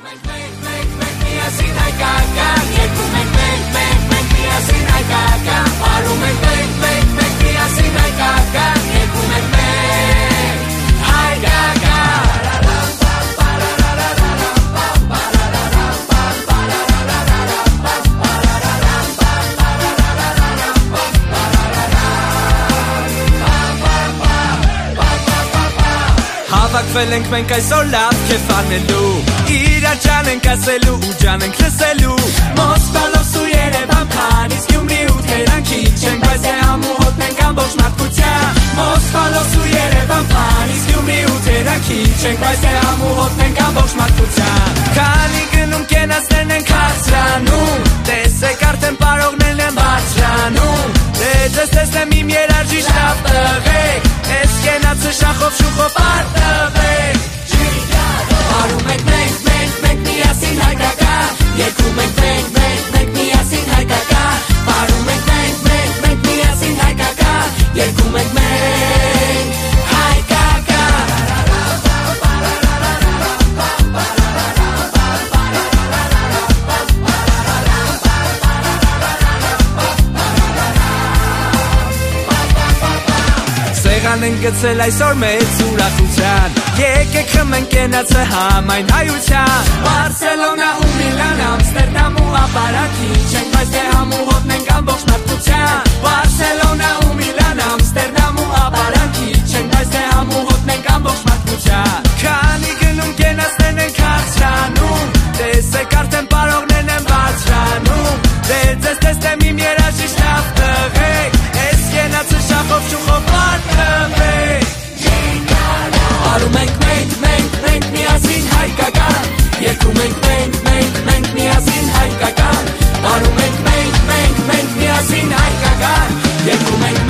Հավաքվել ենք մենք այսօր լավ քեֆ անելու Իրար ջան ենք ասելու ու ջան ենք լսելու Մոսկվալոս ու Երևան Փարիզ Գյումրի ու Թերանքի Չենք բայց է համու հոտնենք ամբողջ մարդկության Մոսկվալոս ու Երևան Փարիզ Գյումրի ու Թերանքի Չենք բայց է համու հոտնենք ամբողջ մարդկության Քանի գնում կենացներն են քաղցրանում Տեսեք արդեն պարողներն են բարձրանում Դե ձեզ տեսնեմ իմ երաժիշտ լավ տղեկ Ես կենացը շախով շուխով արտվեք Արում ենք մենք միասին հայկական Երկում ենք մենք միասին հայկական Արում ենք մենք միասին հայկական Երկում ենք Սեղան են գցել այսօր մեծ ուրախության Եկեք խմենք կենացը համայն հայության Բարսելոնա ու Միլան, Ամստերդամ ու ապարանքի Չենք բայց թե համու հոտնենք ամբողջ մարդկության Բարսելոնա ու Միլան, Ամստերդամ ու ապարանքի Չենք բայց թե համու հոտնենք ամբողջ մարդկության Քանի գնում կենացներն են քաղցրանում Տեսեք արդեն պարողներն են բարձրանում Դե ձեզ տեսնեմ իմ երաժիշտ լավ տղեկ Ես կենացը շախով շուխով արտվեք Արում ենք մենք միասին հայկական Երկում ենք մենք միասին հայկական Արում ենք մենք միասին հայկական Երկում ենք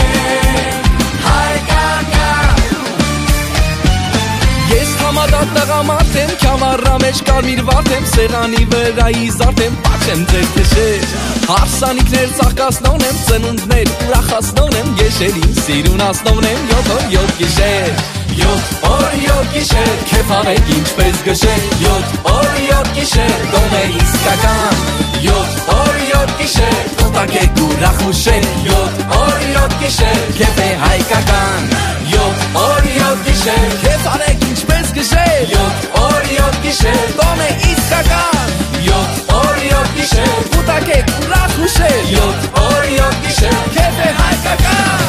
հայկական Ես համադատ տղամարդ եմ Քյավառա մեջ կարմիր վարդ եմ Սեղանի վրայի զարդ եմ Պաչ եմ ձեր քշեր Հարսանիքներ ծաղկացնոն եմ Ծնունդներ ուրախացնոն եմ Եշերին սիրունացնոն եմ Յոթ օր յոթ գիշեր Յոթ օր յոթ գիշեր Քեֆ անենք ինչպես գշեր Յոթ օր յոթ գիշեր Դոմ է իսկական Յոթ օր յոթ գիշեր Կոտակեք ուրախ ուշեր Յոթ օր յոթ գիշեր Քեֆ է հայկական Յոթ օր յոթ գիշեր Քեֆ անենք ինչպես գշեր Յոթ օր յոթ գիշեր Դոմ է իսկական Յոթ օր յոթ гիշեր Կոտակեք ուրախ ուշեր Յոթ օր յոթ գիշեր Քեֆ է հայկական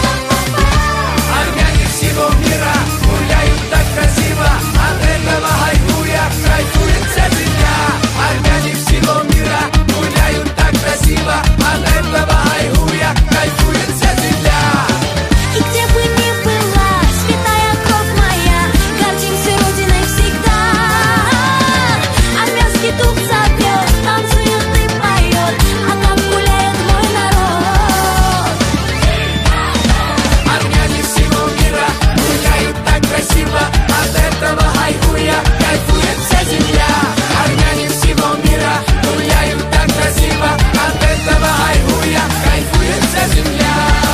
Армяне всего мира гуляют так красиво От этого хайгуя кайфует вся земля Армяне всего мира гуляют так красиво От этого хайгуя кайфует вся земля И где бы ни была, святая кровь моя Гордимся Родиной всегда Армянский дух зовет, танцует и поет А там гуляет мой народ Армяне всего мира гуляют так красиво От этого хайгуя кайфует вся земля Армяне всего мира гуляют так красиво От этого хайгуя кайфует вся земля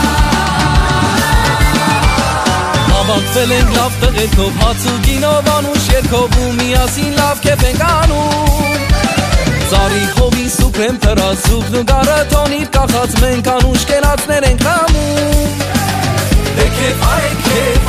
Հավաքվել ենք լավ տղերքով հաց ու գինով անուշ երկով ու միասին լավ քեֆ ենք անում Ծառի խովին սուպր եմ թրած սուպն ու գարը տոնիր կախած մենք անուշ կենացներ ենք համում Դե քեֆ արեք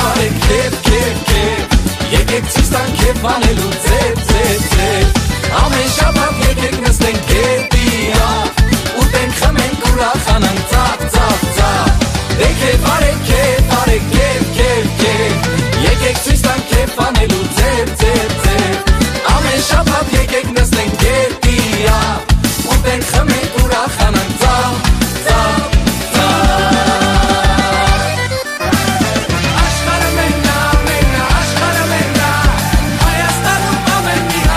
քեֆ Եկեք ցույց տանք քեֆ անելու ձև Ամեն շաբաթ եկեք նստենք գետի Ուտենք խմենք ուրախանանք ծաղ Դե քեֆ արեք Եկեք ցույց տանք քեֆ անելու ձև Ամեն շաբաթ եկեք նստենք գետի Ուտենք խմենք ուրախանանք ծաղ Աշխարհը մեննա, աշխարհը մեննա Հայաստանում ամեն մի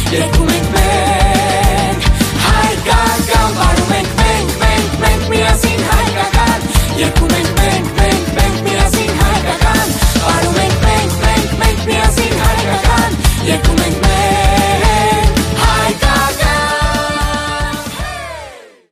երգում ենք մենք հայկական, վարում ենք մենք միասին հայկական, երգում ենք